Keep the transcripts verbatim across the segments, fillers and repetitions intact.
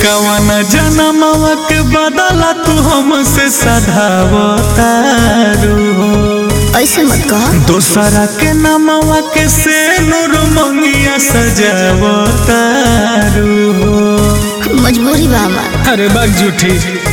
कवन जनमवा के बदला तू हमसे सधावतारू हो। ऐसे मत कह। दोसरा के नामवा के से नूर मंगिया सजावतारू हो। मजबूरी बा हमार। अरे बाग झूठी।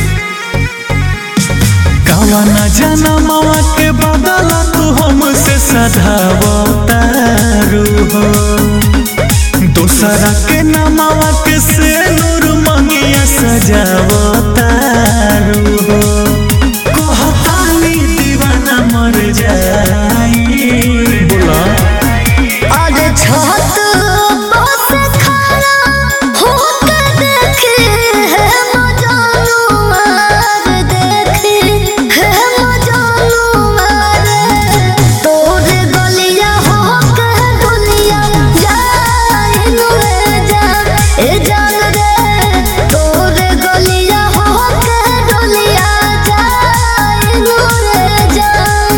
कवन जनमवा के बदला तू हमसे सधावतारू हो। दोसरा के नामवा के से नूर मंगिया सजावतारू हो। कहतानी दीवाना मर जाई। बोला अरे छत बस खड़ा होके देखे है मजानू मार देखे है मजानू मार तोरे गलिया होके दुनिया जाए नुए जान ए जान रे तोरे गलिया होके दुनिया जाए नुए जान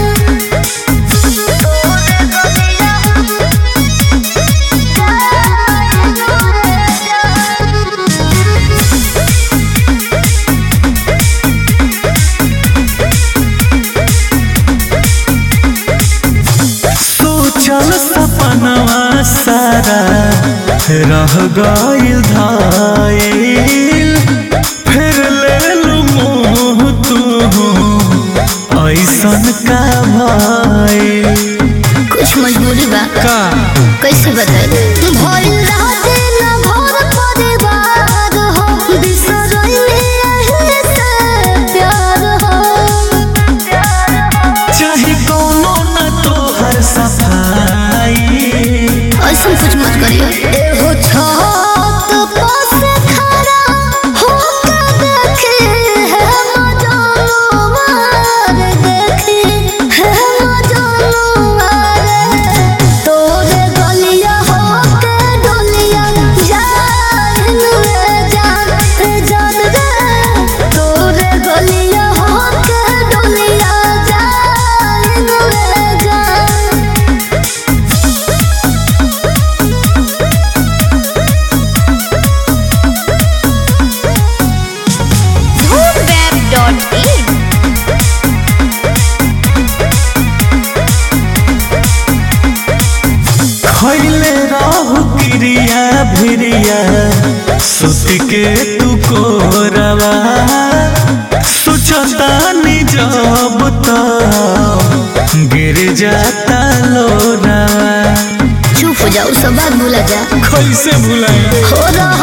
तोरे गलिया सोचल सपनवा सारा रह गइल धाइल। फिर ले लू मोह तू ऐसन का भइल। कुछ मजबूरी बा का कैसे बताए भइल राते न भोर परिवार हो बिसरइले एही से प्यार हो चाहे कोनो न तोहर सफाई। ऐसा कुछ मत करियो एहो छत पास खड़ा होके देखे है मजानू मार देखे है मजानू मार तोरे गलिया होके डोलिया जान नुए जान ए जान रे तोरे गलिया होके डोलिया जान नुए जान धूमवेब डॉट इन खैले रहू क्रिया भिरिया सुत के तू कोरवा। सोचतानी जब तो गिर जाता लोरावा। चुप हो जाओ सब बात भूला जा कैसे भुलाई। हो रहा